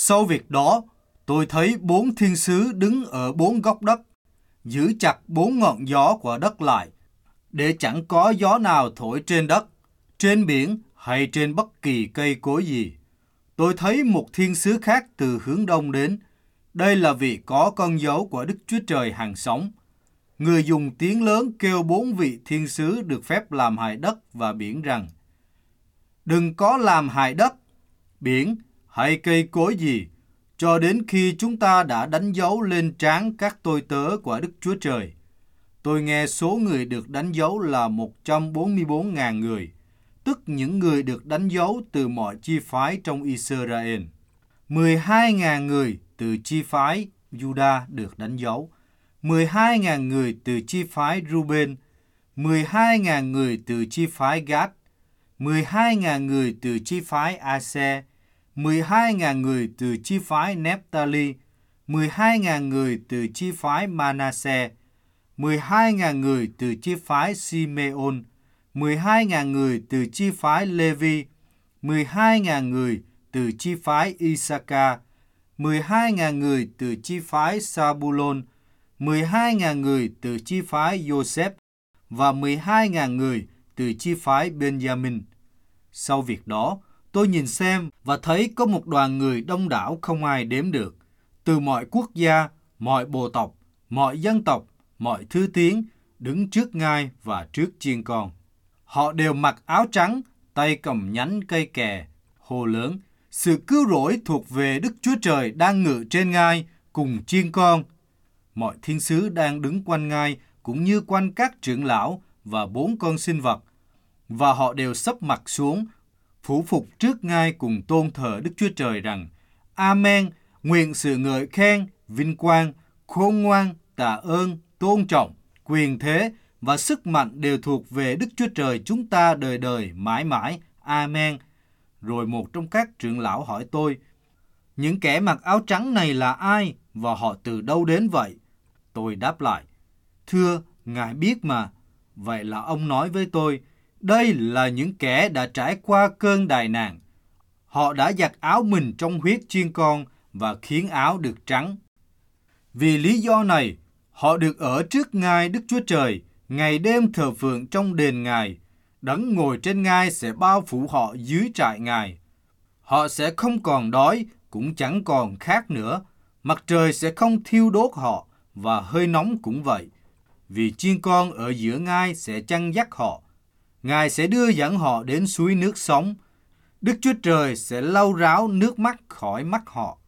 Sau việc đó, tôi thấy 4 thiên sứ đứng ở 4 góc đất, giữ chặt 4 ngọn gió của đất lại, để chẳng có gió nào thổi trên đất, trên biển hay trên bất kỳ cây cối gì. Tôi thấy một thiên sứ khác từ hướng đông đến. Đây là vị có con dấu của Đức Chúa Trời hàng sống. Người dùng tiếng lớn kêu 4 vị thiên sứ được phép làm hại đất và biển rằng: đừng có làm hại đất, biển hay cây cối gì, cho đến khi chúng ta đã đánh dấu lên trán các tôi tớ của Đức Chúa Trời. Tôi nghe số người được đánh dấu là 144.000 người, tức những người được đánh dấu từ mọi chi phái trong Israel. 12.000 người từ chi phái Judah được đánh dấu, 12.000 người từ chi phái Ruben, 12.000 người từ chi phái Gad, 12.000 người từ chi phái Ase, 12.000 người từ chi phái Nephtali, 12.000 người từ chi phái Manasseh, 12.000 người từ chi phái Simeon, 12.000 người từ chi phái Levi, 12.000 người từ chi phái Isaka, 12.000 người từ chi phái Sabulon, 12.000 người từ chi phái Joseph và 12.000 người từ chi phái Benjamin. Sau việc đó, tôi nhìn xem và thấy có một đoàn người đông đảo không ai đếm được, từ mọi quốc gia, mọi bộ tộc, mọi dân tộc, mọi thứ tiếng, đứng trước ngai và trước chiên con. Họ đều mặc áo trắng, tay cầm nhánh cây kè, hô lớn: sự cứu rỗi thuộc về Đức Chúa Trời đang ngự trên ngai cùng chiên con. Mọi thiên sứ đang đứng quanh ngai cũng như quanh các trưởng lão và 4 con sinh vật, và họ đều sấp mặt xuống, phủ phục trước ngai cùng tôn thờ Đức Chúa Trời rằng: Amen, nguyện sự ngợi khen, vinh quang, khôn ngoan, tạ ơn, tôn trọng, quyền thế và sức mạnh đều thuộc về Đức Chúa Trời chúng ta đời đời mãi mãi. Amen. Rồi một trong các trưởng lão hỏi tôi: những kẻ mặc áo trắng này là ai và họ từ đâu đến vậy? Tôi đáp lại: thưa, Ngài biết mà. Vậy là ông nói với tôi: đây là những kẻ đã trải qua cơn đại nạn. Họ đã giặt áo mình trong huyết chiên con và khiến áo được trắng. Vì lý do này, họ được ở trước ngai Đức Chúa Trời, ngày đêm thờ phượng trong đền Ngài. Đấng ngồi trên ngai sẽ bao phủ họ dưới trại Ngài. Họ sẽ không còn đói, cũng chẳng còn khát nữa. Mặt trời sẽ không thiêu đốt họ, và hơi nóng cũng vậy. Vì chiên con ở giữa ngai sẽ chăn dắt họ. Ngài sẽ đưa dẫn họ đến suối nước sống. Đức Chúa Trời sẽ lau ráo nước mắt khỏi mắt họ.